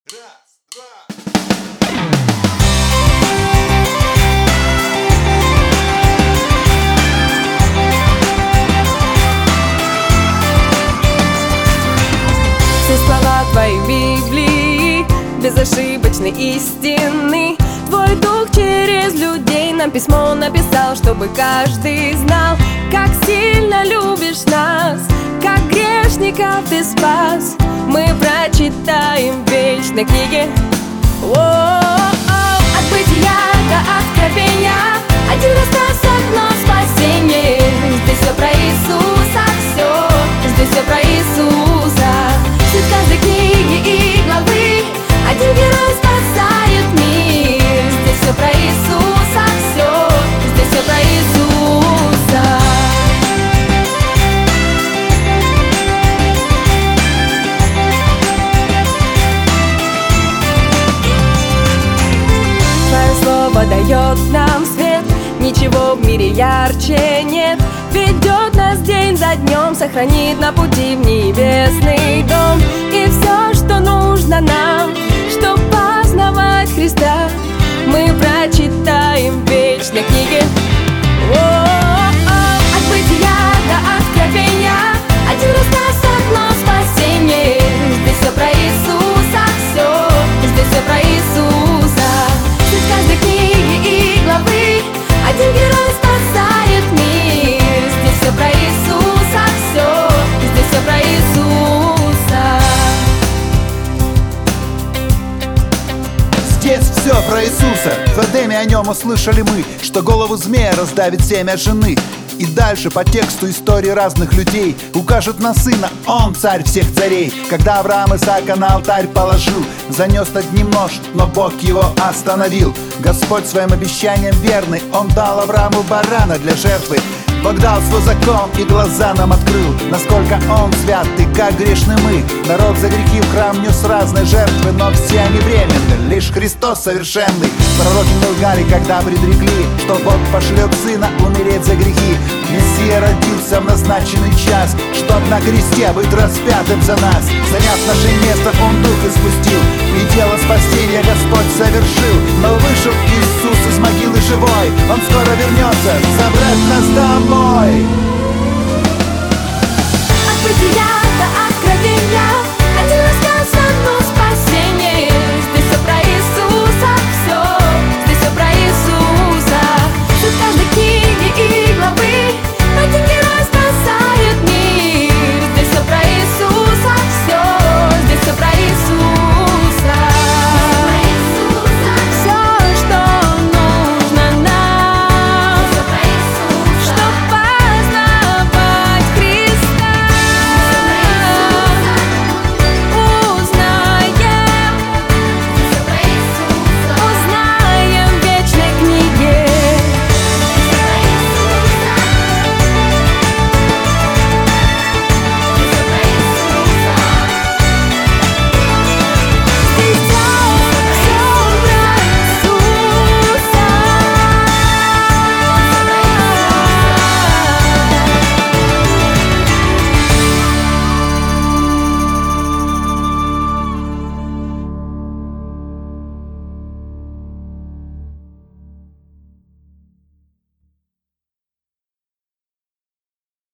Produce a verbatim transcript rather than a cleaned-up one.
Раз, два. Все слова твоей Библии безошибочны истины. Твой дух через людей нам письмо написал, чтобы каждый знал, как сильно любишь нас, как грешников ты спас. Мы прочитаем в вечной книге. О-о-о. От бытия до откровения один рассказ, одно спасение. Здесь все про Иисуса, все, здесь все про Иисуса. Суть каждой книги и главы один герой спасает мир. Здесь все про Иисуса, все, здесь все про Иисуса. Твое слово дает нам свет, ничего в мире ярче нет. Ведет нас день за днем, сохранит на пути в небесный дом. И все, что нужно нам, чтоб познавать Христа, мы прочитаем в вечной книге. О-о-о. От бытия до откровения один рассказ, одно спасение. Здесь все про Иисуса, все, здесь все про Иисуса. Суть каждой книги и главы один герой спасает мир. Здесь все про Иисуса, все, здесь все про Иисуса. Здесь все про Иисуса. В Эдеме о нем услышали мы, что голову змея раздавит семя жены. И дальше по тексту истории разных людей укажет на сына, он царь всех царей. Когда Авраам Исаака на алтарь положил, занес над ним нож, но Бог его остановил. Господь своим обещанием верный, он дал Аврааму барана для жертвы. Бог дал свой закон и глаза нам открыл, насколько он свят и как грешны мы. Народ за грехи в храм нес разные жертвы, но все они временны, лишь Христос совершенный. Пророки не лгали, когда предрекли, что Бог пошлет сына умереть за грехи. Мессия родился в назначенный час, чтоб на кресте быть распятым за нас. Заняв наше место, он дух испустил, и дело спасения Господь совершил.